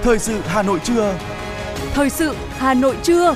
Thời sự Hà Nội trưa. Thời sự Hà Nội trưa.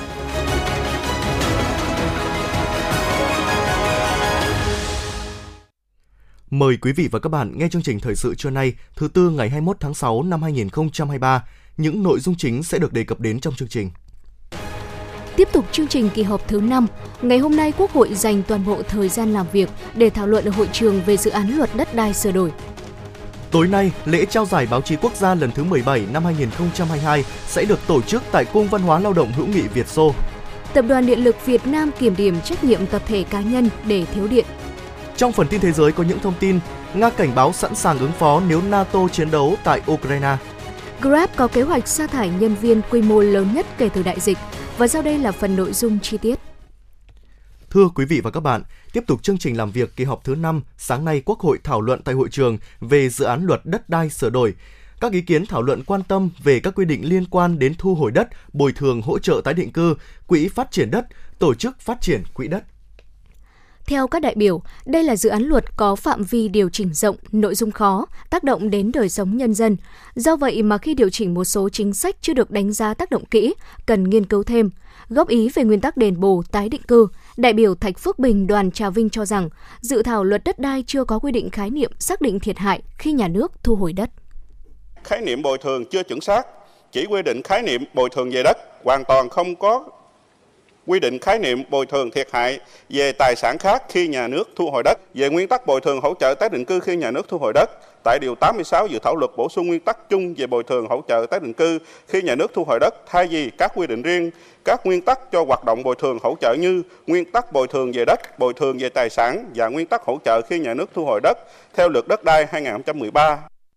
Mời quý vị và các bạn nghe chương trình Thời sự trưa nay, thứ Tư ngày 21 tháng 6 năm 2023. Những nội dung chính sẽ được đề cập đến trong chương trình. Tiếp tục chương trình kỳ họp thứ 5, ngày hôm nay Quốc hội dành toàn bộ thời gian làm việc để thảo luận ở hội trường về dự án luật đất đai sửa đổi. Tối nay, lễ trao giải báo chí quốc gia lần thứ 17 năm 2022 sẽ được tổ chức tại Cung Văn hóa Lao động hữu nghị Việt Xô. Tập đoàn Điện lực Việt Nam kiểm điểm trách nhiệm tập thể cá nhân để thiếu điện. Trong phần tin thế giới có những thông tin, Nga cảnh báo sẵn sàng ứng phó nếu NATO chiến đấu tại Ukraine. Grab có kế hoạch sa thải nhân viên quy mô lớn nhất kể từ đại dịch. Và sau đây là phần nội dung chi tiết. Thưa quý vị và các bạn, tiếp tục chương trình làm việc kỳ họp thứ 5, sáng nay Quốc hội thảo luận tại hội trường về dự án luật đất đai sửa đổi. Các ý kiến thảo luận quan tâm về các quy định liên quan đến thu hồi đất, bồi thường hỗ trợ tái định cư, quỹ phát triển đất, tổ chức phát triển quỹ đất. Theo các đại biểu, đây là dự án luật có phạm vi điều chỉnh rộng, nội dung khó, tác động đến đời sống nhân dân. Do vậy mà khi điều chỉnh một số chính sách chưa được đánh giá tác động kỹ, cần nghiên cứu thêm. Góp ý về nguyên tắc đền bù, tái định cư, đại biểu Thạch Phước Bình, đoàn Trà Vinh cho rằng dự thảo luật đất đai chưa có quy định khái niệm xác định thiệt hại khi nhà nước thu hồi đất. Khái niệm bồi thường chưa chuẩn xác, chỉ quy định khái niệm bồi thường về đất, hoàn toàn không có quy định khái niệm bồi thường thiệt hại về tài sản khác khi nhà nước thu hồi đất. Về nguyên tắc bồi thường hỗ trợ tái định cư khi nhà nước thu hồi đất, tại điều 86 dự thảo luật bổ sung nguyên tắc chung về bồi thường hỗ trợ tái định cư khi nhà nước thu hồi đất thay vì các quy định riêng. Các nguyên tắc cho hoạt động bồi thường hỗ trợ như nguyên tắc bồi thường về đất, bồi thường về tài sản và nguyên tắc hỗ trợ khi nhà nước thu hồi đất theo luật đất đai 2013.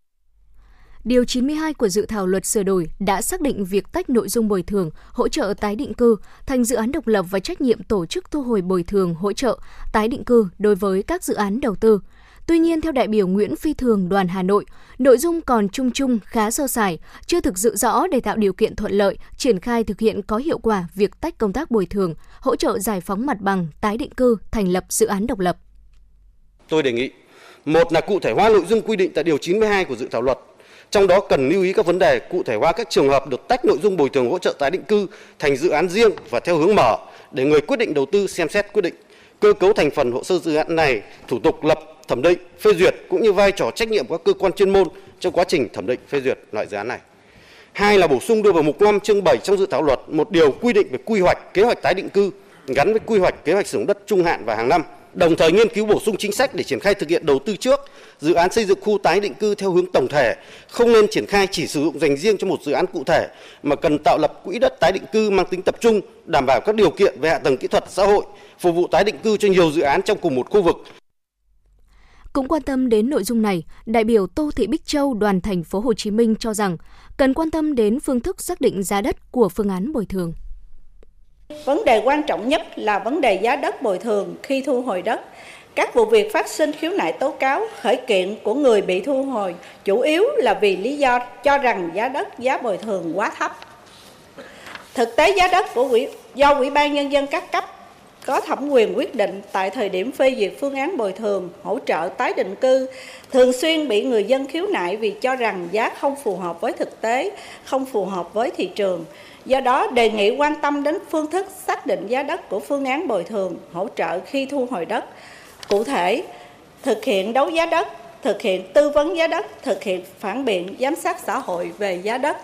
Điều 92 của dự thảo luật sửa đổi đã xác định việc tách nội dung bồi thường, hỗ trợ tái định cư thành dự án độc lập và trách nhiệm tổ chức thu hồi bồi thường, hỗ trợ, tái định cư đối với các dự án đầu tư. Tuy nhiên, theo đại biểu Nguyễn Phi Thường, đoàn Hà Nội, nội dung còn chung khá sơ sài, chưa thực sự rõ để tạo điều kiện thuận lợi, triển khai thực hiện có hiệu quả việc tách công tác bồi thường, hỗ trợ giải phóng mặt bằng, tái định cư, thành lập dự án độc lập. Tôi đề nghị, một là cụ thể hóa nội dung quy định tại điều 92 của dự thảo luật. Trong đó cần lưu ý các vấn đề cụ thể hóa các trường hợp được tách nội dung bồi thường hỗ trợ tái định cư thành dự án riêng và theo hướng mở để người quyết định đầu tư xem xét quyết định. Cơ cấu thành phần hồ sơ dự án này, thủ tục lập, thẩm định, phê duyệt cũng như vai trò trách nhiệm của các cơ quan chuyên môn trong quá trình thẩm định phê duyệt loại dự án này. Hai là bổ sung đưa vào mục 5 chương 7 trong dự thảo luật một điều quy định về quy hoạch, kế hoạch tái định cư gắn với quy hoạch, kế hoạch sử dụng đất trung hạn và hàng năm. Đồng thời nghiên cứu bổ sung chính sách để triển khai thực hiện đầu tư trước dự án xây dựng khu tái định cư theo hướng tổng thể, không nên triển khai chỉ sử dụng dành riêng cho một dự án cụ thể mà cần tạo lập quỹ đất tái định cư mang tính tập trung, đảm bảo các điều kiện về hạ tầng kỹ thuật xã hội, phục vụ tái định cư cho nhiều dự án trong cùng một khu vực. Cũng quan tâm đến nội dung này, đại biểu Tô Thị Bích Châu, đoàn Thành phố Hồ Chí Minh cho rằng cần quan tâm đến phương thức xác định giá đất của phương án bồi thường. Vấn đề quan trọng nhất là vấn đề giá đất bồi thường khi thu hồi đất. Các vụ việc phát sinh khiếu nại tố cáo, khởi kiện của người bị thu hồi chủ yếu là vì lý do cho rằng giá đất, giá bồi thường quá thấp. Thực tế giá đất do Ủy ban Nhân dân các cấp có thẩm quyền quyết định tại thời điểm phê duyệt phương án bồi thường, hỗ trợ tái định cư, thường xuyên bị người dân khiếu nại vì cho rằng giá không phù hợp với thực tế, không phù hợp với thị trường. Do đó, đề nghị quan tâm đến phương thức xác định giá đất của phương án bồi thường, hỗ trợ khi thu hồi đất. Cụ thể, thực hiện đấu giá đất, thực hiện tư vấn giá đất, thực hiện phản biện, giám sát xã hội về giá đất.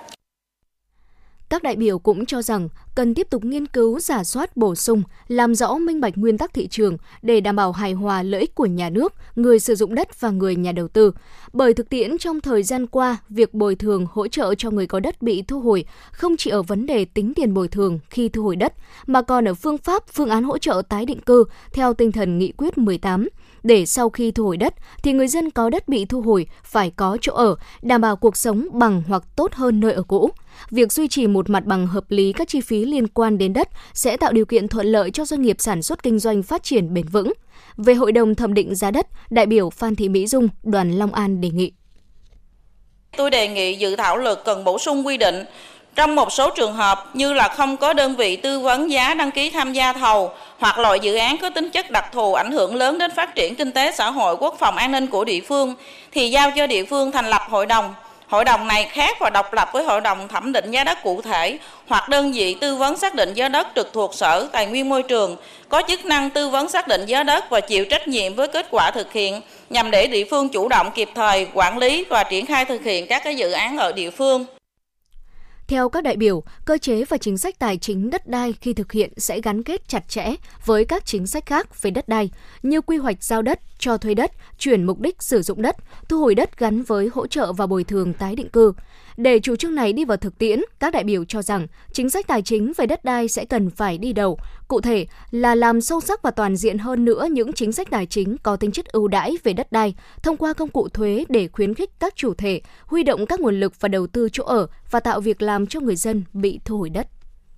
Các đại biểu cũng cho rằng cần tiếp tục nghiên cứu, rà soát, bổ sung, làm rõ minh bạch nguyên tắc thị trường để đảm bảo hài hòa lợi ích của nhà nước, người sử dụng đất và người nhà đầu tư. Bởi thực tiễn trong thời gian qua, việc bồi thường hỗ trợ cho người có đất bị thu hồi không chỉ ở vấn đề tính tiền bồi thường khi thu hồi đất, mà còn ở phương pháp, phương án hỗ trợ tái định cư theo tinh thần nghị quyết 18. Để sau khi thu hồi đất thì người dân có đất bị thu hồi phải có chỗ ở, đảm bảo cuộc sống bằng hoặc tốt hơn nơi ở cũ. Việc duy trì một mặt bằng hợp lý các chi phí liên quan đến đất sẽ tạo điều kiện thuận lợi cho doanh nghiệp sản xuất kinh doanh phát triển bền vững. Về Hội đồng thẩm định giá đất, đại biểu Phan Thị Mỹ Dung, đoàn Long An đề nghị. Tôi đề nghị dự thảo luật cần bổ sung quy định trong một số trường hợp như là không có đơn vị tư vấn giá đăng ký tham gia thầu hoặc loại dự án có tính chất đặc thù ảnh hưởng lớn đến phát triển kinh tế xã hội, quốc phòng an ninh của địa phương thì giao cho địa phương thành lập hội đồng Hội đồng này khác và độc lập với Hội đồng thẩm định giá đất cụ thể hoặc đơn vị tư vấn xác định giá đất trực thuộc Sở Tài nguyên Môi trường, có chức năng tư vấn xác định giá đất và chịu trách nhiệm với kết quả thực hiện, nhằm để địa phương chủ động kịp thời quản lý và triển khai thực hiện các cái dự án ở địa phương. Theo các đại biểu, cơ chế và chính sách tài chính đất đai khi thực hiện sẽ gắn kết chặt chẽ với các chính sách khác về đất đai như quy hoạch giao đất, cho thuê đất, chuyển mục đích sử dụng đất, thu hồi đất gắn với hỗ trợ và bồi thường tái định cư. Để chủ trương này đi vào thực tiễn, các đại biểu cho rằng chính sách tài chính về đất đai sẽ cần phải đi đầu. Cụ thể là làm sâu sắc và toàn diện hơn nữa những chính sách tài chính có tính chất ưu đãi về đất đai thông qua công cụ thuế để khuyến khích các chủ thể huy động các nguồn lực và đầu tư chỗ ở và tạo việc làm cho người dân bị thu hồi đất.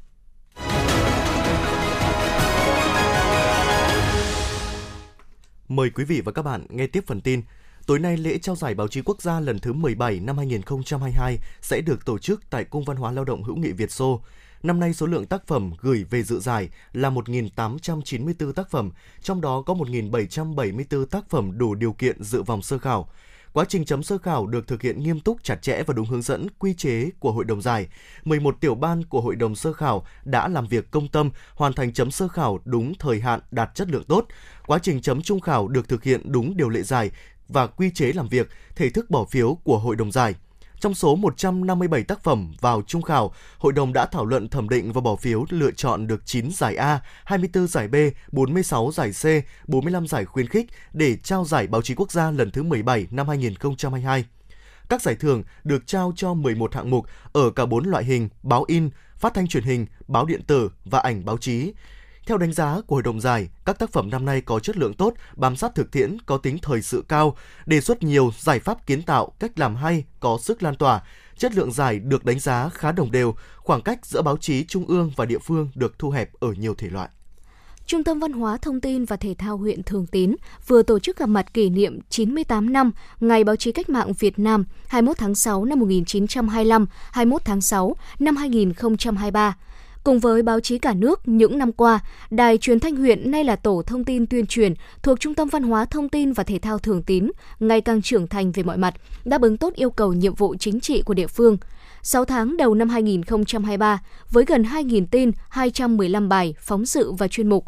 Mời quý vị và các bạn nghe tiếp phần tin. Tối nay, lễ trao giải báo chí quốc gia lần thứ 17 năm 2022 sẽ được tổ chức tại Cung Văn hóa Lao động Hữu nghị Việt Xô. Năm nay, số lượng tác phẩm gửi về dự giải là 1.894 tác phẩm, trong đó có 1.774 tác phẩm đủ điều kiện dự vòng sơ khảo. Quá trình chấm sơ khảo được thực hiện nghiêm túc, chặt chẽ và đúng hướng dẫn, quy chế của Hội đồng giải. 11 tiểu ban của Hội đồng sơ khảo đã làm việc công tâm, hoàn thành chấm sơ khảo đúng thời hạn, đạt chất lượng tốt. Quá trình chấm trung khảo được thực hiện đúng điều lệ giải và quy chế làm việc, thể thức bỏ phiếu của Hội đồng giải. Trong số 157 tác phẩm vào trung khảo, Hội đồng đã thảo luận, thẩm định và bỏ phiếu lựa chọn được 9 giải A, 24 giải B, 46 giải C, 45 giải khuyến khích để trao giải báo chí quốc gia lần thứ 17 năm 2022. Các giải thưởng được trao cho 11 hạng mục ở cả 4 loại hình: báo in, phát thanh truyền hình, báo điện tử và ảnh báo chí. Theo đánh giá của Hội đồng giải, các tác phẩm năm nay có chất lượng tốt, bám sát thực tiễn, có tính thời sự cao, đề xuất nhiều giải pháp kiến tạo, cách làm hay, có sức lan tỏa. Chất lượng giải được đánh giá khá đồng đều, khoảng cách giữa báo chí trung ương và địa phương được thu hẹp ở nhiều thể loại. Trung tâm Văn hóa Thông tin và Thể thao huyện Thường Tín vừa tổ chức gặp mặt kỷ niệm 98 năm Ngày Báo chí Cách mạng Việt Nam 21 tháng 6 năm 1925, 21 tháng 6 năm 2023. Cùng với báo chí cả nước, những năm qua, Đài Truyền thanh huyện, nay là Tổ thông tin tuyên truyền thuộc Trung tâm Văn hóa Thông tin và Thể thao Thường Tín, ngày càng trưởng thành về mọi mặt, đáp ứng tốt yêu cầu nhiệm vụ chính trị của địa phương. 6 tháng đầu năm 2023, với gần 2.000 tin, 215 bài, phóng sự và chuyên mục,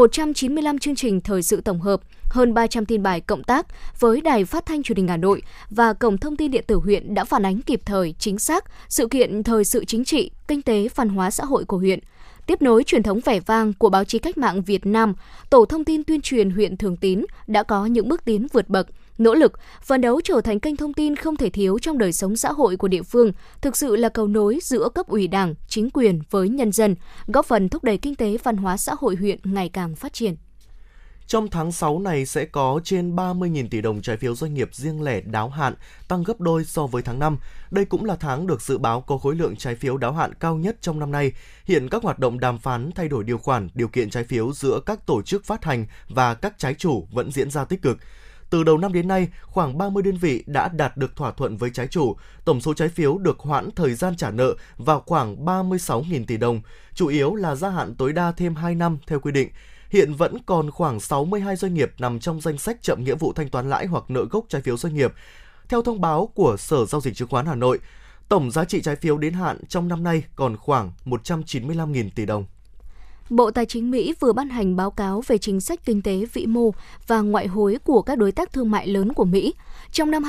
195 chương trình thời sự tổng hợp, hơn 300 tin bài cộng tác với Đài Phát thanh Truyền hình Hà Nội và Cổng Thông tin Điện tử huyện đã phản ánh kịp thời, chính xác sự kiện thời sự chính trị, kinh tế, văn hóa xã hội của huyện. Tiếp nối truyền thống vẻ vang của báo chí cách mạng Việt Nam, Tổ thông tin tuyên truyền huyện Thường Tín đã có những bước tiến vượt bậc, nỗ lực, phấn đấu trở thành kênh thông tin không thể thiếu trong đời sống xã hội của địa phương, thực sự là cầu nối giữa cấp ủy Đảng, chính quyền với nhân dân, góp phần thúc đẩy kinh tế văn hóa xã hội huyện ngày càng phát triển. Trong tháng 6 này sẽ có trên 30.000 tỷ đồng trái phiếu doanh nghiệp riêng lẻ đáo hạn, tăng gấp đôi so với tháng 5. Đây cũng là tháng được dự báo có khối lượng trái phiếu đáo hạn cao nhất trong năm nay. Hiện các hoạt động đàm phán thay đổi điều khoản, điều kiện trái phiếu giữa các tổ chức phát hành và các trái chủ vẫn diễn ra tích cực. Từ đầu năm đến nay, khoảng 30 đơn vị đã đạt được thỏa thuận với trái chủ. Tổng số trái phiếu được hoãn thời gian trả nợ vào khoảng 36.000 tỷ đồng, chủ yếu là gia hạn tối đa thêm 2 năm theo quy định. Hiện vẫn còn khoảng 62 doanh nghiệp nằm trong danh sách chậm nghĩa vụ thanh toán lãi hoặc nợ gốc trái phiếu doanh nghiệp. Theo thông báo của Sở Giao dịch Chứng khoán Hà Nội, tổng giá trị trái phiếu đến hạn trong năm nay còn khoảng 195.000 tỷ đồng. Bộ Tài chính Mỹ vừa ban hành báo cáo về chính sách kinh tế vĩ mô và ngoại hối của các đối tác thương mại lớn của Mỹ. Trong năm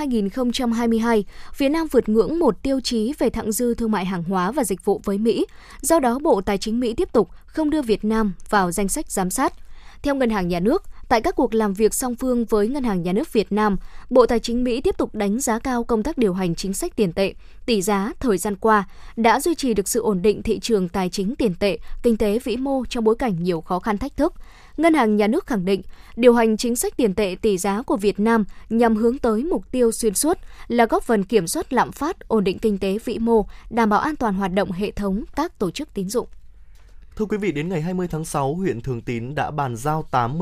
2022, Việt Nam vượt ngưỡng một tiêu chí về thặng dư thương mại hàng hóa và dịch vụ với Mỹ. Do đó, Bộ Tài chính Mỹ tiếp tục không đưa Việt Nam vào danh sách giám sát. Theo Ngân hàng Nhà nước, tại các cuộc làm việc song phương với Ngân hàng Nhà nước Việt Nam, Bộ Tài chính Mỹ tiếp tục đánh giá cao công tác điều hành chính sách tiền tệ, tỷ giá thời gian qua đã duy trì được sự ổn định thị trường tài chính tiền tệ, kinh tế vĩ mô trong bối cảnh nhiều khó khăn thách thức. Ngân hàng Nhà nước khẳng định, điều hành chính sách tiền tệ tỷ giá của Việt Nam nhằm hướng tới mục tiêu xuyên suốt là góp phần kiểm soát lạm phát, ổn định kinh tế vĩ mô, đảm bảo an toàn hoạt động hệ thống các tổ chức tín dụng. Thưa quý vị, đến ngày 20 tháng 6, huyện Thường Tín đã bàn giao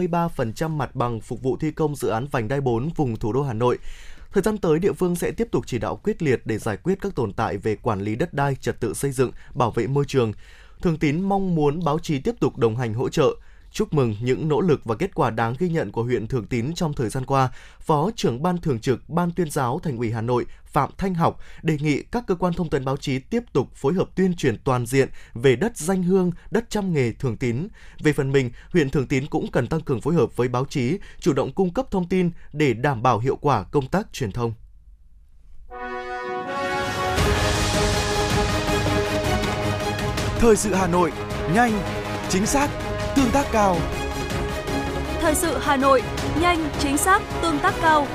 83% mặt bằng phục vụ thi công dự án vành đai 4 vùng thủ đô Hà Nội. Thời gian tới, địa phương sẽ tiếp tục chỉ đạo quyết liệt để giải quyết các tồn tại về quản lý đất đai, trật tự xây dựng, bảo vệ môi trường. Thường Tín mong muốn báo chí tiếp tục đồng hành hỗ trợ. Chúc mừng những nỗ lực và kết quả đáng ghi nhận của huyện Thường Tín trong thời gian qua, Phó trưởng Ban Thường trực Ban Tuyên giáo Thành ủy Hà Nội Phạm Thanh Học đề nghị các cơ quan thông tấn báo chí tiếp tục phối hợp tuyên truyền toàn diện về đất danh hương, đất trăm nghề Thường Tín. Về phần mình, huyện Thường Tín cũng cần tăng cường phối hợp với báo chí, chủ động cung cấp thông tin để đảm bảo hiệu quả công tác truyền thông. Thời sự Hà Nội, nhanh, chính xác, tương tác cao. Thời sự Hà Nội, nhanh, chính xác, tương tác cao.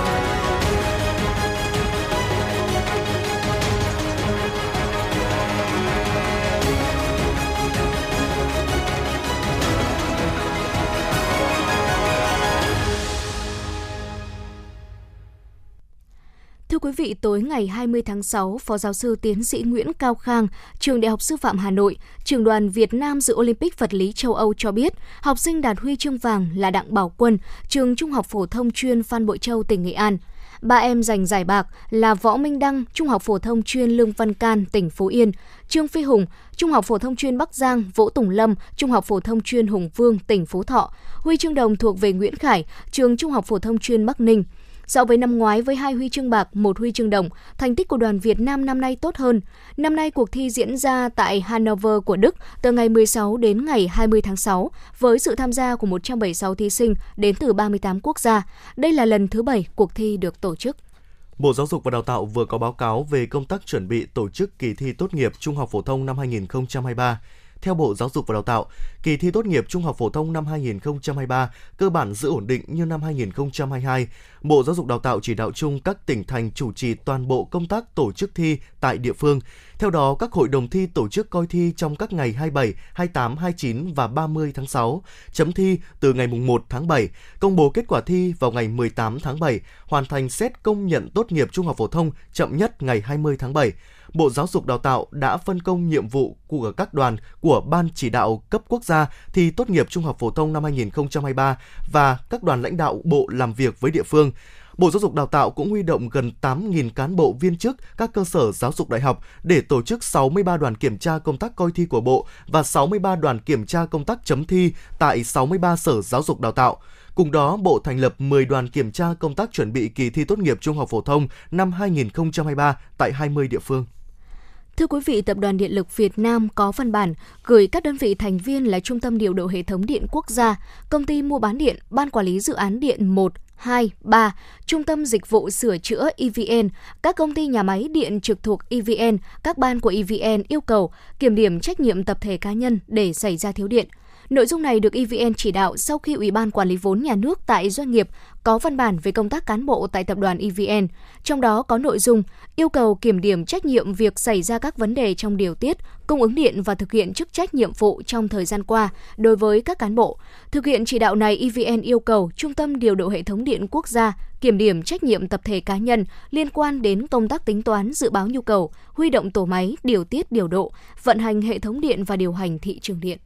Thưa quý vị, tối ngày 20 tháng 6, Phó giáo sư tiến sĩ Nguyễn Cao Khang, Trường Đại học Sư phạm Hà Nội, Trưởng đoàn Việt Nam dự Olympic vật lý châu Âu cho biết, học sinh đạt huy chương vàng là Đặng Bảo Quân, Trường Trung học phổ thông chuyên Phan Bội Châu, tỉnh Nghệ An. 3 em giành giải bạc là Võ Minh Đăng, Trung học phổ thông chuyên Lương Văn Can, tỉnh Phú Yên, Trương Phi Hùng, Trung học phổ thông chuyên Bắc Giang, Võ Tùng Lâm, Trung học phổ thông chuyên Hùng Vương, tỉnh Phú Thọ. Huy chương đồng thuộc về Nguyễn Khải, Trường Trung học phổ thông chuyên Bắc Ninh. So với năm ngoái với 2 huy chương bạc, 1 huy chương đồng, thành tích của đoàn Việt Nam năm nay tốt hơn. Năm nay cuộc thi diễn ra tại Hanover của Đức từ ngày 16 đến ngày 20 tháng 6 với sự tham gia của 176 thí sinh đến từ 38 quốc gia. Đây là lần thứ 7 cuộc thi được tổ chức. Bộ Giáo dục và Đào tạo vừa có báo cáo về công tác chuẩn bị tổ chức kỳ thi tốt nghiệp trung học phổ thông năm 2023. Theo Bộ Giáo dục và Đào tạo, kỳ thi tốt nghiệp trung học phổ thông năm 2023 cơ bản giữ ổn định như năm 2022. Bộ Giáo dục Đào tạo chỉ đạo chung các tỉnh thành chủ trì toàn bộ công tác tổ chức thi tại địa phương. Theo đó, các hội đồng thi tổ chức coi thi trong các ngày 27, 28, 29 và 30 tháng 6, chấm thi từ ngày 1 tháng 7, công bố kết quả thi vào ngày 18 tháng 7, hoàn thành xét công nhận tốt nghiệp trung học phổ thông chậm nhất ngày 20 tháng 7. Bộ Giáo dục Đào tạo đã phân công nhiệm vụ của các đoàn của Ban chỉ đạo cấp quốc gia thi tốt nghiệp trung học phổ thông năm 2023 và các đoàn lãnh đạo bộ làm việc với địa phương. Bộ Giáo dục Đào tạo cũng huy động gần 8.000 cán bộ viên chức các cơ sở giáo dục đại học để tổ chức 63 đoàn kiểm tra công tác coi thi của Bộ và 63 đoàn kiểm tra công tác chấm thi tại 63 sở giáo dục đào tạo. Cùng đó, Bộ thành lập 10 đoàn kiểm tra công tác chuẩn bị kỳ thi tốt nghiệp trung học phổ thông năm 2023 tại 20 địa phương. Thưa quý vị, Tập đoàn Điện lực Việt Nam có văn bản gửi các đơn vị thành viên là Trung tâm Điều độ Hệ thống Điện Quốc gia, Công ty Mua bán Điện, Ban Quản lý Dự án Điện 1, 2, 3, Trung tâm Dịch vụ Sửa chữa EVN, các công ty nhà máy điện trực thuộc EVN, các ban của EVN yêu cầu kiểm điểm trách nhiệm tập thể cá nhân để xảy ra thiếu điện. Nội dung này được EVN chỉ đạo sau khi Ủy ban Quản lý vốn nhà nước tại doanh nghiệp có văn bản về công tác cán bộ tại tập đoàn EVN. Trong đó có nội dung yêu cầu kiểm điểm trách nhiệm việc xảy ra các vấn đề trong điều tiết, cung ứng điện và thực hiện chức trách nhiệm vụ trong thời gian qua đối với các cán bộ. Thực hiện chỉ đạo này, EVN yêu cầu Trung tâm Điều độ Hệ thống Điện Quốc gia kiểm điểm trách nhiệm tập thể cá nhân liên quan đến công tác tính toán dự báo nhu cầu, huy động tổ máy, điều tiết điều độ, vận hành hệ thống điện và điều hành thị trường điện.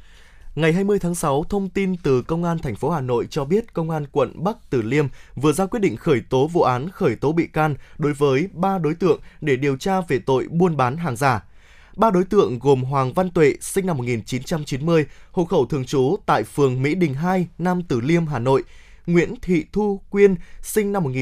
Ngày 20 tháng 6, thông tin từ Công an thành phố Hà Nội cho biết Công an quận Bắc Từ Liêm vừa ra quyết định khởi tố vụ án khởi tố bị can đối với 3 đối tượng để điều tra về tội buôn bán hàng giả. 3 đối tượng gồm Hoàng Văn Tuệ, sinh năm 1990, hộ khẩu thường trú tại phường Mỹ Đình 2, Nam Từ Liêm, Hà Nội; Nguyễn Thị Thu Quyên, sinh năm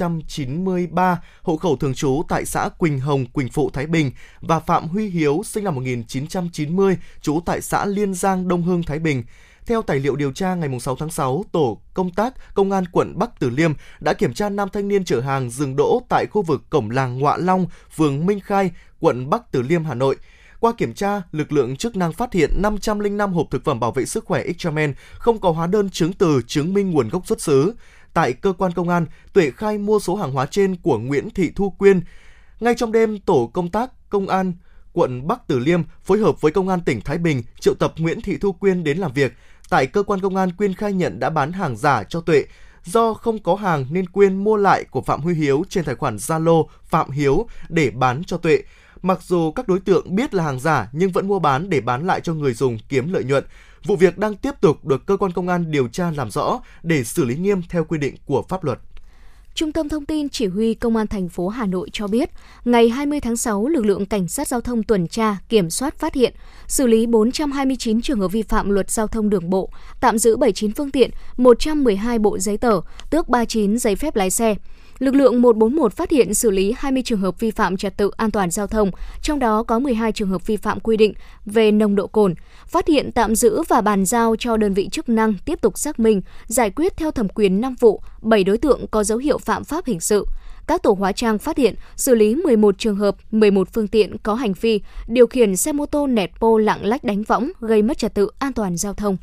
1993, hộ khẩu thường trú tại xã Quỳnh Hồng, Quỳnh Phụ, Thái Bình và Phạm Huy Hiếu, sinh năm 1990, trú tại xã Liên Giang, Đông Hưng, Thái Bình. Theo tài liệu điều tra, ngày 6 tháng 6, tổ công tác Công an quận Bắc Từ Liêm đã kiểm tra 5 thanh niên chở hàng dừng đỗ tại khu vực cổng làng Ngoạ Long, phường Minh Khai, quận Bắc Từ Liêm, Hà Nội. Qua kiểm tra, lực lượng chức năng phát hiện 505 hộp thực phẩm bảo vệ sức khỏe X-Men không có hóa đơn chứng từ chứng minh nguồn gốc xuất xứ. Tại cơ quan công an, Tuệ khai mua số hàng hóa trên của Nguyễn Thị Thu Quyên. Ngay trong đêm, tổ công tác Công an quận Bắc Từ Liêm phối hợp với Công an tỉnh Thái Bình triệu tập Nguyễn Thị Thu Quyên đến làm việc. Tại cơ quan công an, Quyên khai nhận đã bán hàng giả cho Tuệ. Do không có hàng nên Quyên mua lại của Phạm Huy Hiếu trên tài khoản Zalo Phạm Hiếu để bán cho Tuệ. Mặc dù các đối tượng biết là hàng giả nhưng vẫn mua bán để bán lại cho người dùng kiếm lợi nhuận. Vụ việc đang tiếp tục được cơ quan công an điều tra làm rõ để xử lý nghiêm theo quy định của pháp luật. Trung tâm Thông tin Chỉ huy Công an thành phố Hà Nội cho biết, ngày 20 tháng 6, lực lượng Cảnh sát Giao thông tuần tra, kiểm soát phát hiện, xử lý 429 trường hợp vi phạm luật giao thông đường bộ, tạm giữ 79 phương tiện, 112 bộ giấy tờ, tước 39 giấy phép lái xe. Lực lượng 141 phát hiện xử lý 20 trường hợp vi phạm trật tự an toàn giao thông, trong đó có 12 trường hợp vi phạm quy định về nồng độ cồn, phát hiện tạm giữ và bàn giao cho đơn vị chức năng tiếp tục xác minh, giải quyết theo thẩm quyền 5 vụ, 7 đối tượng có dấu hiệu phạm pháp hình sự. Các tổ hóa trang phát hiện xử lý 11 trường hợp, 11 phương tiện có hành vi điều khiển xe mô tô nẹt bô lạng lách đánh võng gây mất trật tự an toàn giao thông.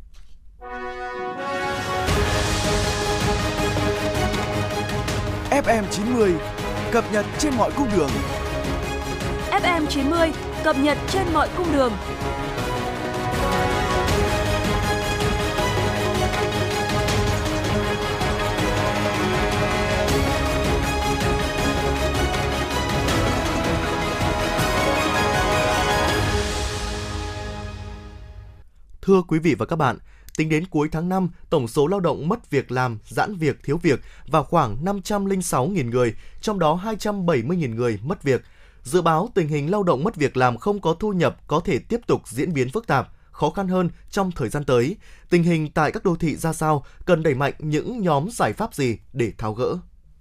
FM 90 cập nhật trên mọi cung đường. FM 90 cập nhật trên mọi cung đường. Thưa quý vị và các bạn, tính đến cuối tháng 5, tổng số lao động mất việc làm, giãn việc, thiếu việc vào khoảng 506.000 người, trong đó 270.000 người mất việc. Dự báo tình hình lao động mất việc làm không có thu nhập có thể tiếp tục diễn biến phức tạp, khó khăn hơn trong thời gian tới. Tình hình tại các đô thị ra sao, cần đẩy mạnh những nhóm giải pháp gì để tháo gỡ?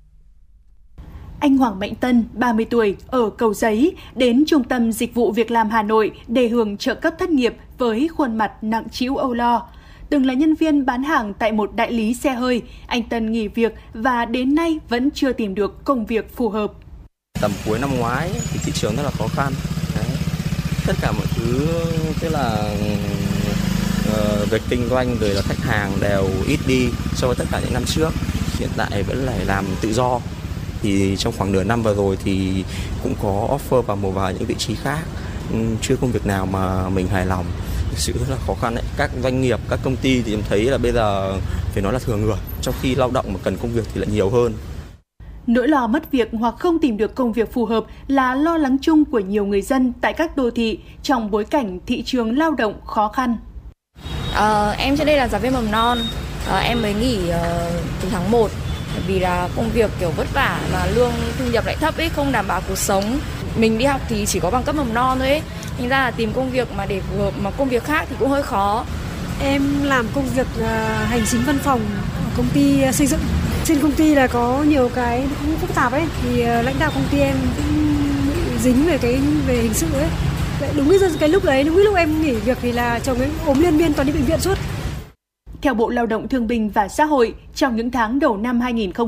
Anh Hoàng Mạnh Tân, 30 tuổi, ở Cầu Giấy, đến Trung tâm Dịch vụ Việc làm Hà Nội để hưởng trợ cấp thất nghiệp với khuôn mặt nặng trĩu âu lo. Từng là nhân viên bán hàng tại một đại lý xe hơi, anh Tân nghỉ việc và đến nay vẫn chưa tìm được công việc phù hợp. Tầm cuối năm ngoái thì thị trường rất là khó khăn. Đấy. Tất cả mọi thứ tức là việc kinh doanh rồi là khách hàng đều ít đi so với tất cả những năm trước. Hiện tại vẫn phải làm tự do. Thì trong khoảng nửa năm vừa rồi thì cũng có offer vào một vài những vị trí khác, chưa công việc nào mà mình hài lòng. Thực sự rất là khó khăn đấy. Các doanh nghiệp, các công ty thì em thấy là bây giờ phải nói là thừa người, trong khi lao động mà cần công việc thì lại nhiều hơn. Nỗi lo mất việc hoặc không tìm được công việc phù hợp là lo lắng chung của nhiều người dân tại các đô thị trong bối cảnh thị trường lao động khó khăn. Em trước đây là giáo viên mầm non, em mới nghỉ từ tháng 1 vì là công việc kiểu vất vả mà lương thu nhập lại thấp ấy, không đảm bảo cuộc sống. Mình đi học thì chỉ có bằng cấp mầm non thôi ấy, thành ra là tìm công việc mà để phù hợp mà công việc khác thì cũng hơi khó. Em làm công việc hành chính văn phòng ở công ty xây dựng. Trên công ty là có nhiều cái cũng phức tạp ấy, thì lãnh đạo công ty em cũng bị dính về hình sự ấy. Đúng cái lúc đấy, đúng lúc em nghỉ việc thì là chồng ấy ốm liên miên toàn đi bệnh viện suốt. Theo Bộ Lao động Thương binh và Xã hội, trong những tháng đầu năm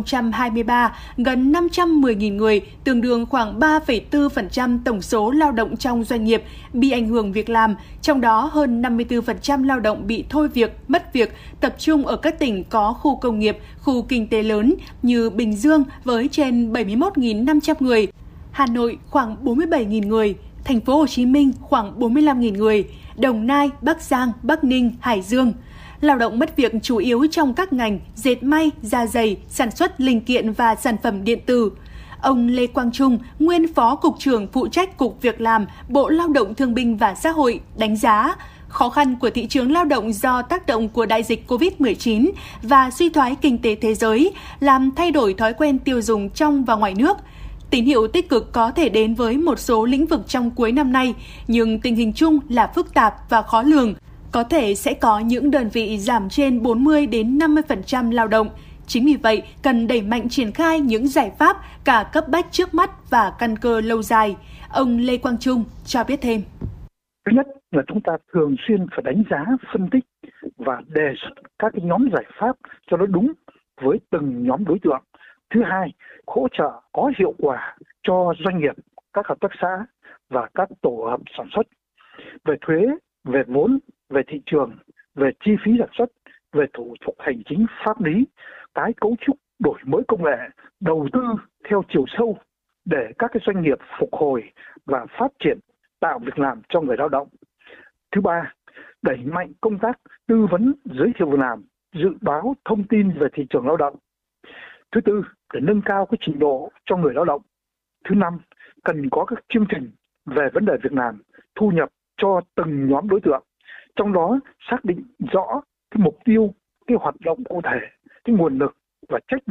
2023, gần 510.000 người, tương đương khoảng 3,4% tổng số lao động trong doanh nghiệp bị ảnh hưởng việc làm, trong đó hơn 54% lao động bị thôi việc, mất việc, tập trung ở các tỉnh có khu công nghiệp, khu kinh tế lớn như Bình Dương với trên 71.500 người, Hà Nội khoảng 47.000 người, Thành phố Hồ Chí Minh khoảng 45.000 người, Đồng Nai, Bắc Giang, Bắc Ninh, Hải Dương. Lao động mất việc chủ yếu trong các ngành dệt may, da giày, sản xuất linh kiện và sản phẩm điện tử. Ông Lê Quang Trung, nguyên Phó Cục trưởng phụ trách Cục Việc làm, Bộ Lao động Thương binh và Xã hội đánh giá khó khăn của thị trường lao động do tác động của đại dịch COVID-19 và suy thoái kinh tế thế giới làm thay đổi thói quen tiêu dùng trong và ngoài nước. Tín hiệu tích cực có thể đến với một số lĩnh vực trong cuối năm nay, nhưng tình hình chung là phức tạp và khó lường. Có thể sẽ có những đơn vị giảm trên 40 đến 50% lao động. Chính vì vậy, cần đẩy mạnh triển khai những giải pháp cả cấp bách trước mắt và căn cơ lâu dài. Ông Lê Quang Trung cho biết thêm. Thứ nhất là chúng ta thường xuyên phải đánh giá, phân tích và đề xuất các cái nhóm giải pháp cho nó đúng với từng nhóm đối tượng. Thứ hai, hỗ trợ có hiệu quả cho doanh nghiệp, các hợp tác xã và các tổ hợp sản xuất về thuế, về vốn, về thị trường, về chi phí sản xuất, về thủ tục hành chính pháp lý, tái cấu trúc, đổi mới công nghệ, đầu tư theo chiều sâu để các cái doanh nghiệp phục hồi và phát triển, tạo việc làm cho người lao động. Thứ ba, đẩy mạnh công tác tư vấn, giới thiệu việc làm, dự báo thông tin về thị trường lao động. Thứ tư, để nâng cao cái trình độ cho người lao động. Thứ năm, cần có các chương trình về vấn đề việc làm, thu nhập cho từng nhóm đối tượng. Trong đó xác định rõ cái mục tiêu, cái hoạt động cụ thể, cái nguồn lực và trách nhiệm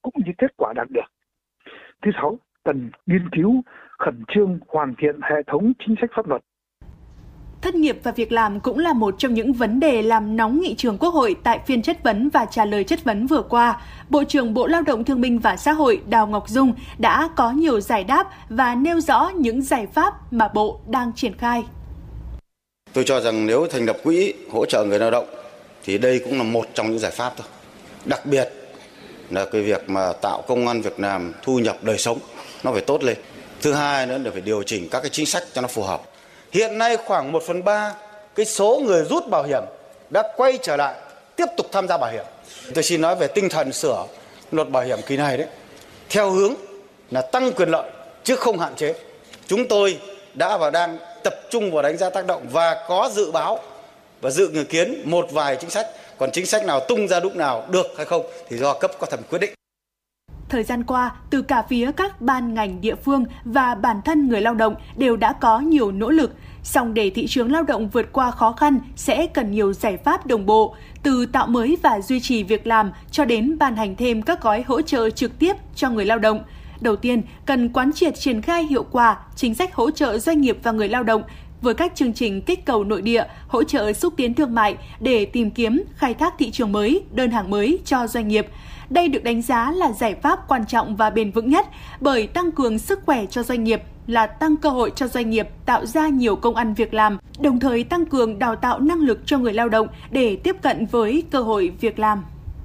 cũng như kết quả đạt được. Thứ 6, cần nghiên cứu, khẩn trương hoàn thiện hệ thống chính sách pháp luật. Thất nghiệp và việc làm cũng là một trong những vấn đề làm nóng nghị trường Quốc hội tại phiên chất vấn và trả lời chất vấn vừa qua. Bộ trưởng Bộ Lao động Thương binh và Xã hội Đào Ngọc Dung đã có nhiều giải đáp và nêu rõ những giải pháp mà Bộ đang triển khai. Tôi cho rằng nếu thành lập quỹ hỗ trợ người lao động thì đây cũng là một trong những giải pháp thôi. Đặc biệt là cái việc mà tạo công ăn việc làm, thu nhập đời sống nó phải tốt lên. Thứ hai nữa là phải điều chỉnh các cái chính sách cho nó phù hợp. Hiện nay khoảng 1/3 cái số người rút bảo hiểm đã quay trở lại tiếp tục tham gia bảo hiểm. Tôi xin nói về tinh thần sửa luật bảo hiểm kỳ này đấy, theo hướng là tăng quyền lợi chứ không hạn chế. Chúng tôi đã và đang tập trung vào đánh giá tác động và có dự báo và dự kiến một vài chính sách. Còn chính sách nào tung ra lúc nào được hay không thì do cấp có thẩm quyết định. Thời gian qua, từ cả phía các ban ngành địa phương và bản thân người lao động đều đã có nhiều nỗ lực. Song để thị trường lao động vượt qua khó khăn sẽ cần nhiều giải pháp đồng bộ, từ tạo mới và duy trì việc làm cho đến ban hành thêm các gói hỗ trợ trực tiếp cho người lao động. Đầu tiên, cần quán triệt triển khai hiệu quả chính sách hỗ trợ doanh nghiệp và người lao động với các chương trình kích cầu nội địa, hỗ trợ xúc tiến thương mại để tìm kiếm, khai thác thị trường mới, đơn hàng mới cho doanh nghiệp. Đây được đánh giá là giải pháp quan trọng và bền vững nhất bởi tăng cường sức khỏe cho doanh nghiệp là tăng cơ hội cho doanh nghiệp tạo ra nhiều công ăn việc làm, đồng thời tăng cường đào tạo năng lực cho người lao động để tiếp cận với cơ hội việc làm.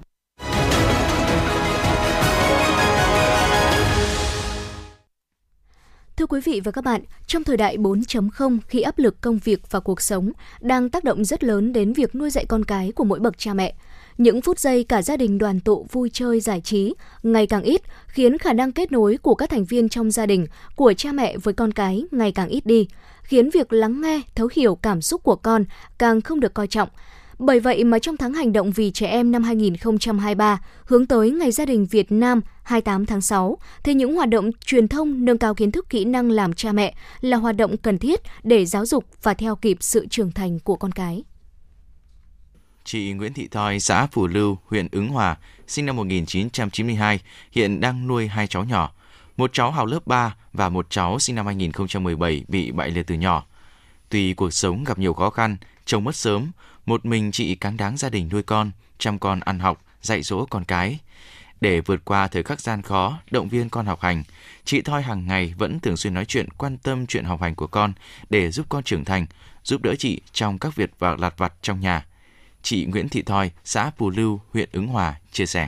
Thưa quý vị và các bạn, trong thời đại 4.0 khi áp lực công việc và cuộc sống đang tác động rất lớn đến việc nuôi dạy con cái của mỗi bậc cha mẹ, những phút giây cả gia đình đoàn tụ vui chơi giải trí ngày càng ít khiến khả năng kết nối của các thành viên trong gia đình, của cha mẹ với con cái ngày càng ít đi, khiến việc lắng nghe, thấu hiểu cảm xúc của con càng không được coi trọng. Bởi vậy mà trong tháng hành động vì trẻ em năm 2023, hướng tới Ngày Gia đình Việt Nam 28 tháng 6, thì những hoạt động truyền thông nâng cao kiến thức kỹ năng làm cha mẹ là hoạt động cần thiết để giáo dục và theo kịp sự trưởng thành của con cái. Chị Nguyễn Thị Thoi, xã Phù Lưu, huyện Ứng Hòa, sinh năm 1992, hiện đang nuôi 2 cháu nhỏ. Một cháu học lớp 3 và một cháu sinh năm 2017 bị bại liệt từ nhỏ. Tuy cuộc sống gặp nhiều khó khăn, chồng mất sớm, một mình chị cán đáng gia đình nuôi con, chăm con ăn học, dạy dỗ con cái. Để vượt qua thời khắc gian khó, động viên con học hành, chị Thoi hàng ngày vẫn thường xuyên nói chuyện, quan tâm chuyện học hành của con để giúp con trưởng thành, giúp đỡ chị trong các việc lặt vặt trong nhà. Chị Nguyễn Thị Thoi, xã Phù Lưu, huyện Ứng Hòa chia sẻ.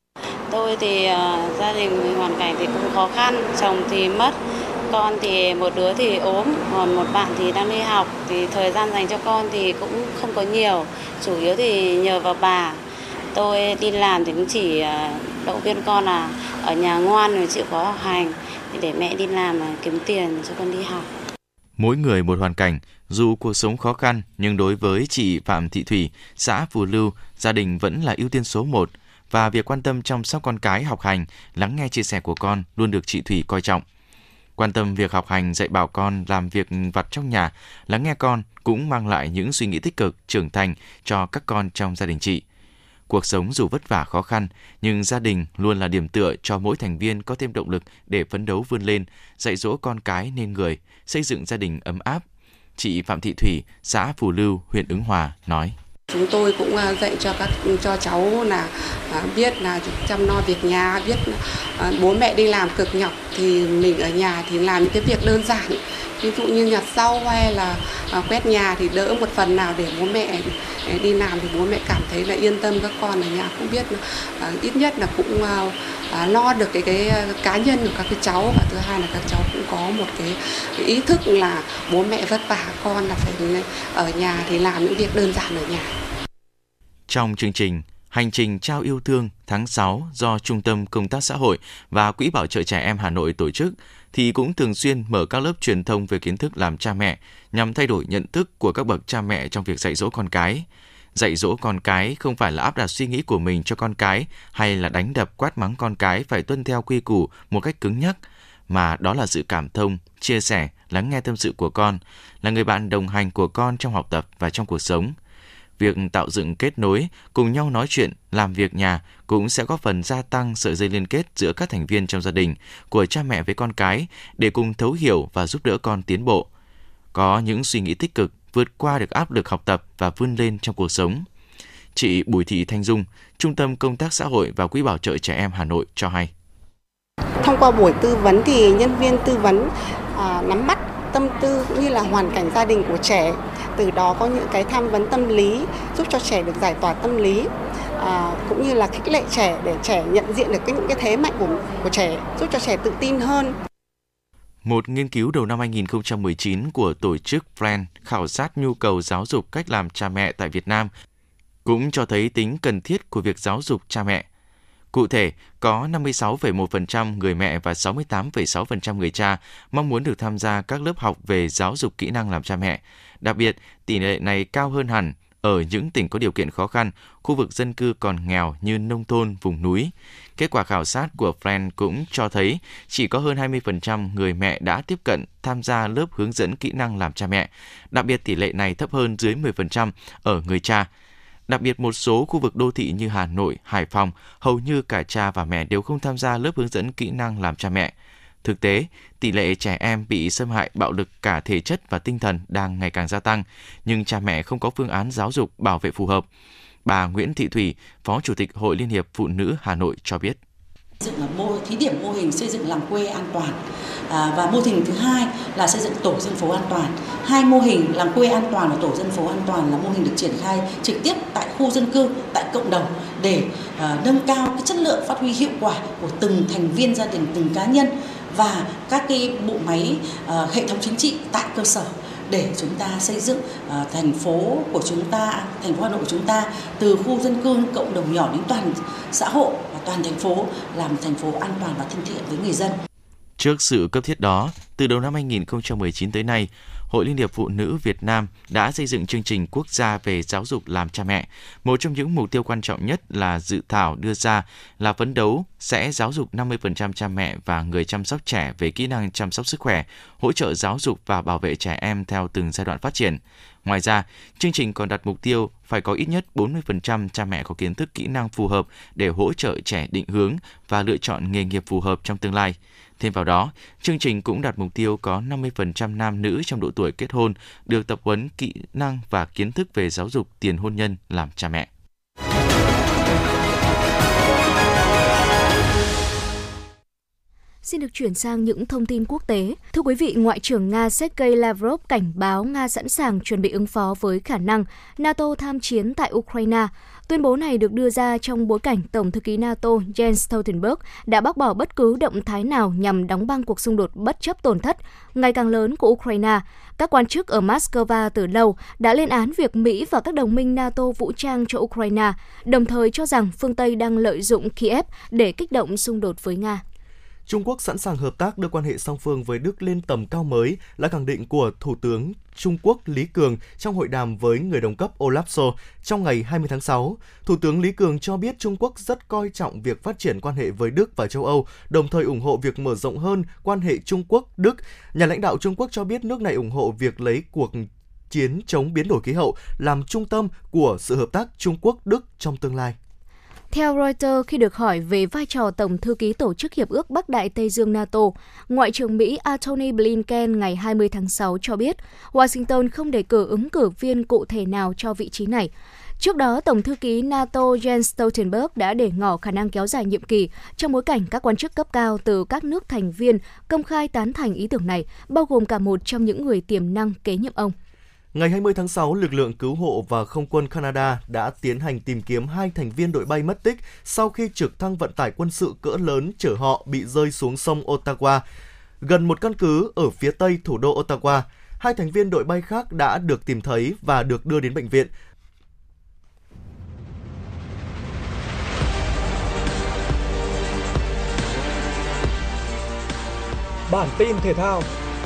Tôi thì gia đình hoàn cảnh thì cũng khó khăn, chồng thì mất, con thì một đứa thì ốm, còn một bạn thì đang đi học, thì thời gian dành cho con thì cũng không có nhiều, chủ yếu thì nhờ vào bà. Tôi đi làm thì cũng chỉ động viên con là ở nhà ngoan rồi chịu khó học hành, để mẹ đi làm kiếm tiền cho con đi học. Mỗi người một hoàn cảnh, dù cuộc sống khó khăn nhưng đối với chị Phạm Thị Thủy, xã Phù Lưu, gia đình vẫn là ưu tiên số 1 và việc quan tâm chăm sóc con cái học hành, lắng nghe chia sẻ của con luôn được chị Thủy coi trọng. Quan tâm việc học hành, dạy bảo con làm việc vặt trong nhà, lắng nghe con cũng mang lại những suy nghĩ tích cực, trưởng thành cho các con trong gia đình chị. Cuộc sống dù vất vả khó khăn, nhưng gia đình luôn là điểm tựa cho mỗi thành viên có thêm động lực để phấn đấu vươn lên, dạy dỗ con cái nên người, xây dựng gia đình ấm áp. Chị Phạm Thị Thủy, xã Phù Lưu, huyện Ứng Hòa nói. Chúng tôi cũng dạy cho cháu là biết là chăm lo việc nhà, biết bố mẹ đi làm cực nhọc thì mình ở nhà thì làm những cái việc đơn giản. Ví dụ như nhặt rau hay là quét nhà thì đỡ một phần nào để bố mẹ đi làm thì bố mẹ cảm thấy là yên tâm, các con ở nhà cũng biết ít nhất là cũng lo được cái cá nhân của các cái cháu, và thứ hai là các cháu cũng có một cái ý thức là bố mẹ vất vả, con là phải ở nhà thì làm những việc đơn giản ở nhà. Trong chương trình Hành trình trao yêu thương tháng 6 do Trung tâm Công tác Xã hội và Quỹ Bảo trợ Trẻ Em Hà Nội tổ chức, thì cũng thường xuyên mở các lớp truyền thông về kiến thức làm cha mẹ nhằm thay đổi nhận thức của các bậc cha mẹ trong việc dạy dỗ con cái. Dạy dỗ con cái không phải là áp đặt suy nghĩ của mình cho con cái hay là đánh đập quát mắng con cái phải tuân theo quy củ một cách cứng nhắc, mà đó là sự cảm thông, chia sẻ, lắng nghe tâm sự của con, là người bạn đồng hành của con trong học tập và trong cuộc sống. Việc tạo dựng kết nối, cùng nhau nói chuyện, làm việc nhà cũng sẽ góp phần gia tăng sợi dây liên kết giữa các thành viên trong gia đình, của cha mẹ với con cái để cùng thấu hiểu và giúp đỡ con tiến bộ. Có những suy nghĩ tích cực, vượt qua được áp lực học tập và vươn lên trong cuộc sống. Chị Bùi Thị Thanh Dung, Trung tâm Công tác Xã hội và Quỹ Bảo trợ Trẻ Em Hà Nội cho hay. Thông qua buổi tư vấn thì nhân viên tư vấn nắm bắt tâm tư cũng như là hoàn cảnh gia đình của trẻ, từ đó có những cái tham vấn tâm lý giúp cho trẻ được giải tỏa tâm lý, cũng như là khích lệ trẻ để trẻ nhận diện được những cái thế mạnh của trẻ, giúp cho trẻ tự tin hơn. Một nghiên cứu đầu năm 2019 của tổ chức Friend khảo sát nhu cầu giáo dục cách làm cha mẹ tại Việt Nam cũng cho thấy tính cần thiết của việc giáo dục cha mẹ. Cụ thể, có 56,1% người mẹ và 68,6% người cha mong muốn được tham gia các lớp học về giáo dục kỹ năng làm cha mẹ. Đặc biệt, tỷ lệ này cao hơn hẳn ở những tỉnh có điều kiện khó khăn, khu vực dân cư còn nghèo như nông thôn, vùng núi. Kết quả khảo sát của Friend cũng cho thấy chỉ có hơn 20% người mẹ đã tiếp cận tham gia lớp hướng dẫn kỹ năng làm cha mẹ. Đặc biệt, tỷ lệ này thấp hơn dưới 10% ở người cha. Đặc biệt, một số khu vực đô thị như Hà Nội, Hải Phòng, hầu như cả cha và mẹ đều không tham gia lớp hướng dẫn kỹ năng làm cha mẹ. Thực tế, tỷ lệ trẻ em bị xâm hại bạo lực cả thể chất và tinh thần đang ngày càng gia tăng, nhưng cha mẹ không có phương án giáo dục bảo vệ phù hợp. Bà Nguyễn Thị Thủy, Phó Chủ tịch Hội Liên hiệp Phụ nữ Hà Nội cho biết. Thí điểm mô hình xây dựng làng quê an toàn và mô hình thứ hai là xây dựng tổ dân phố an toàn. Hai mô hình làng quê an toàn và tổ dân phố an toàn là mô hình được triển khai trực tiếp tại khu dân cư, tại cộng đồng để nâng cao cái chất lượng, phát huy hiệu quả của từng thành viên gia đình, từng cá nhân và các cái bộ máy hệ thống chính trị tại cơ sở, để chúng ta xây dựng thành phố của chúng ta, thành phố Hà Nội của chúng ta, từ khu dân cư, cộng đồng nhỏ đến toàn xã hội và toàn thành phố, làm thành phố an toàn và thân thiện với người dân. Trước sự cấp thiết đó, từ đầu năm 2019 tới nay, Hội Liên hiệp Phụ nữ Việt Nam đã xây dựng chương trình quốc gia về giáo dục làm cha mẹ. Một trong những mục tiêu quan trọng nhất là dự thảo đưa ra là phấn đấu sẽ giáo dục 50% cha mẹ và người chăm sóc trẻ về kỹ năng chăm sóc sức khỏe, hỗ trợ giáo dục và bảo vệ trẻ em theo từng giai đoạn phát triển. Ngoài ra, chương trình còn đặt mục tiêu phải có ít nhất 40% cha mẹ có kiến thức kỹ năng phù hợp để hỗ trợ trẻ định hướng và lựa chọn nghề nghiệp phù hợp trong tương lai. Thêm vào đó, chương trình cũng đặt mục tiêu có 50% nam nữ trong độ tuổi kết hôn được tập huấn kỹ năng và kiến thức về giáo dục tiền hôn nhân làm cha mẹ. Xin được chuyển sang những thông tin quốc tế. Thưa quý vị, Ngoại trưởng Nga Sergei Lavrov cảnh báo Nga sẵn sàng chuẩn bị ứng phó với khả năng NATO tham chiến tại Ukraine. Tuyên bố này được đưa ra trong bối cảnh Tổng thư ký NATO Jens Stoltenberg đã bác bỏ bất cứ động thái nào nhằm đóng băng cuộc xung đột bất chấp tổn thất ngày càng lớn của Ukraine. Các quan chức ở Moscow từ lâu đã lên án việc Mỹ và các đồng minh NATO vũ trang cho Ukraine, đồng thời cho rằng phương Tây đang lợi dụng Kiev để kích động xung đột với Nga. Trung Quốc sẵn sàng hợp tác đưa quan hệ song phương với Đức lên tầm cao mới là khẳng định của Thủ tướng Trung Quốc Lý Cường trong hội đàm với người đồng cấp Olaf Scholz trong ngày 20 tháng 6. Thủ tướng Lý Cường cho biết Trung Quốc rất coi trọng việc phát triển quan hệ với Đức và châu Âu, đồng thời ủng hộ việc mở rộng hơn quan hệ Trung Quốc-Đức. Nhà lãnh đạo Trung Quốc cho biết nước này ủng hộ việc lấy cuộc chiến chống biến đổi khí hậu làm trung tâm của sự hợp tác Trung Quốc-Đức trong tương lai. Theo Reuters, khi được hỏi về vai trò Tổng thư ký Tổ chức Hiệp ước Bắc Đại Tây Dương NATO, Ngoại trưởng Mỹ Antony Blinken ngày 20 tháng 6 cho biết Washington không đề cử ứng cử viên cụ thể nào cho vị trí này. Trước đó, Tổng thư ký NATO Jens Stoltenberg đã để ngỏ khả năng kéo dài nhiệm kỳ trong bối cảnh các quan chức cấp cao từ các nước thành viên công khai tán thành ý tưởng này, bao gồm cả một trong những người tiềm năng kế nhiệm ông. Ngày 20 tháng 6, lực lượng cứu hộ và không quân Canada đã tiến hành tìm kiếm 2 thành viên đội bay mất tích sau khi trực thăng vận tải quân sự cỡ lớn chở họ bị rơi xuống sông Ottawa, gần một căn cứ ở phía tây thủ đô Ottawa. 2 thành viên đội bay khác đã được tìm thấy và được đưa đến bệnh viện. Bản tin thể thao.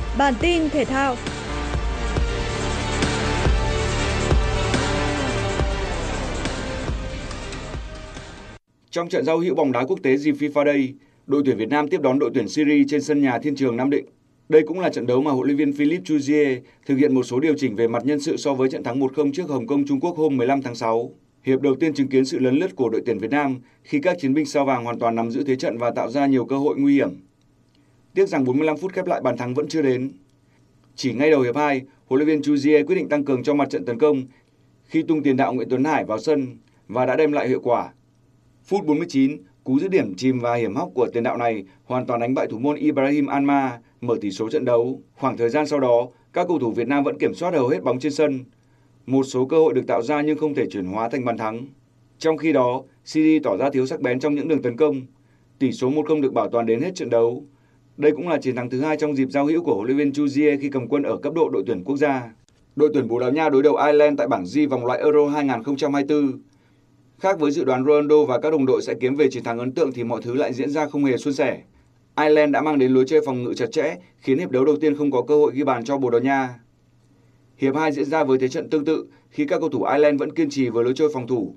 Trong trận giao hữu bóng đá quốc tế dịp FIFA Day, đội tuyển Việt Nam tiếp đón đội tuyển Syria trên sân nhà Thiên Trường Nam Định. Đây cũng là trận đấu mà huấn luyện viên Philippe Jouzier thực hiện một số điều chỉnh về mặt nhân sự so với trận thắng 1-0 trước Hồng Kông Trung Quốc hôm 15 tháng 6. Hiệp đầu tiên chứng kiến sự lấn lướt của đội tuyển Việt Nam khi các chiến binh sao vàng hoàn toàn nắm giữ thế trận và tạo ra nhiều cơ hội nguy hiểm. Tiếc rằng 45 phút khép lại bàn thắng vẫn chưa đến. Chỉ ngay đầu hiệp 2, huấn luyện viên Jouzier quyết định tăng cường cho mặt trận tấn công khi tung tiền đạo Nguyễn Tuấn Hải vào sân và đã đem lại hiệu quả. Phút 49, cú dứt điểm chìm và hiểm hóc của tiền đạo này hoàn toàn đánh bại thủ môn Ibrahim Anma, mở tỷ số trận đấu. Khoảng thời gian sau đó, các cầu thủ Việt Nam vẫn kiểm soát hầu hết bóng trên sân. Một số cơ hội được tạo ra nhưng không thể chuyển hóa thành bàn thắng. Trong khi đó, Siri tỏ ra thiếu sắc bén trong những đường tấn công. Tỷ số 1-0 được bảo toàn đến hết trận đấu. Đây cũng là chiến thắng thứ 2 trong dịp giao hữu của huấn luyện viên Jouzier khi cầm quân ở cấp độ đội tuyển quốc gia. Đội tuyển Bồ Đào Nha đối đầu Ireland tại bảng G vòng loại Euro 2024. Khác với dự đoán Ronaldo và các đồng đội sẽ kiếm về chiến thắng ấn tượng thì mọi thứ lại diễn ra không hề suôn sẻ. Ireland đã mang đến lối chơi phòng ngự chặt chẽ, khiến hiệp đấu đầu tiên không có cơ hội ghi bàn cho Bồ Đào Nha. Hiệp 2 diễn ra với thế trận tương tự khi các cầu thủ Ireland vẫn kiên trì với lối chơi phòng thủ.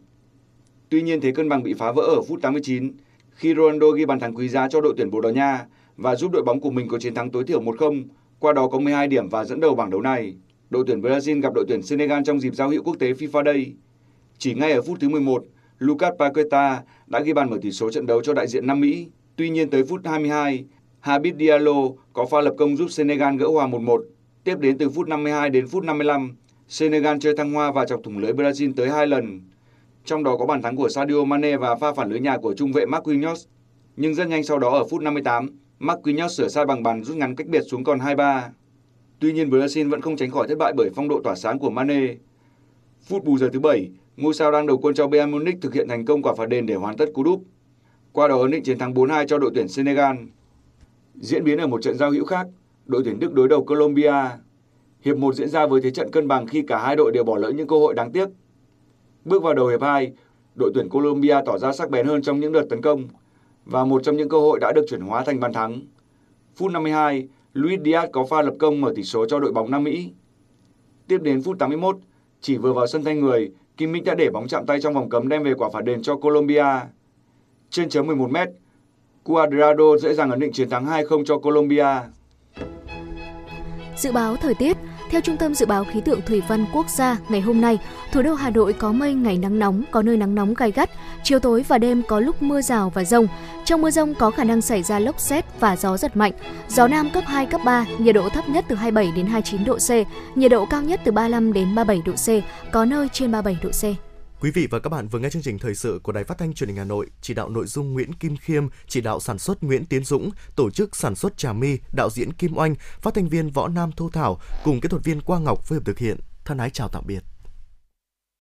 Tuy nhiên thế cân bằng bị phá vỡ ở phút 89 khi Ronaldo ghi bàn thắng quý giá cho đội tuyển Bồ Đào Nha và giúp đội bóng của mình có chiến thắng tối thiểu 1-0, qua đó có 12 điểm và dẫn đầu bảng đấu này. Đội tuyển Brazil gặp đội tuyển Senegal trong dịp giao hữu quốc tế FIFA Day. Chỉ ngay ở phút thứ 11, Lucas Paqueta đã ghi bàn mở tỷ số trận đấu cho đại diện Nam Mỹ. Tuy nhiên tới phút 22, Habib Diallo có pha lập công giúp Senegal gỡ hòa 1-1. Tiếp đến từ phút 52 đến phút 55, Senegal chơi thăng hoa và chọc thủng lưới Brazil tới 2 lần. Trong đó có bàn thắng của Sadio Mane và pha phản lưới nhà của trung vệ Marquinhos. Nhưng rất nhanh sau đó ở phút 58, Marquinhos sửa sai bằng bàn rút ngắn cách biệt xuống còn 2-3. Tuy nhiên Brazil vẫn không tránh khỏi thất bại bởi phong độ tỏa sáng của Mane. Phút bù giờ thứ 7, ngôi sao đang đầu quân cho Bayern Munich thực hiện thành công quả phạt đền để hoàn tất cú đúp. Qua đó ấn định chiến thắng 4-2 cho đội tuyển Senegal. Diễn biến ở một trận giao hữu khác, đội tuyển Đức đối đầu Colombia. Hiệp 1 diễn ra với thế trận cân bằng khi cả hai đội đều bỏ lỡ những cơ hội đáng tiếc. Bước vào đầu hiệp 2, đội tuyển Colombia tỏ ra sắc bén hơn trong những đợt tấn công và một trong những cơ hội đã được chuyển hóa thành bàn thắng. Phút 52, Luis Diaz có pha lập công mở tỷ số cho đội bóng Nam Mỹ. Tiếp đến phút 81, chỉ vừa vào sân thay người, Kim Minh đã để bóng chạm tay trong vòng cấm đem về quả phạt đền cho Colombia. Trên chấm 11m, Cuadrado dễ dàng ấn định chiến thắng 2-0 cho Colombia. Dự báo thời tiết. Theo Trung tâm Dự báo Khí tượng Thủy văn Quốc gia, ngày hôm nay, thủ đô Hà Nội có mây, ngày nắng nóng, có nơi nắng nóng gay gắt, chiều tối và đêm có lúc mưa rào và dông. Trong mưa dông có khả năng xảy ra lốc sét và gió giật mạnh. Gió Nam cấp 2, cấp 3, nhiệt độ thấp nhất từ 27 đến 29 độ C, nhiệt độ cao nhất từ 35 đến 37 độ C, có nơi trên 37 độ C. Quý vị và các bạn vừa nghe chương trình thời sự của Đài Phát thanh Truyền hình Hà Nội, chỉ đạo nội dung Nguyễn Kim Khiêm, chỉ đạo sản xuất Nguyễn Tiến Dũng, tổ chức sản xuất Trà My, đạo diễn Kim Oanh, phát thanh viên Võ Nam Thu Thảo cùng kỹ thuật viên Quang Ngọc phối hợp thực hiện. Thân ái chào tạm biệt.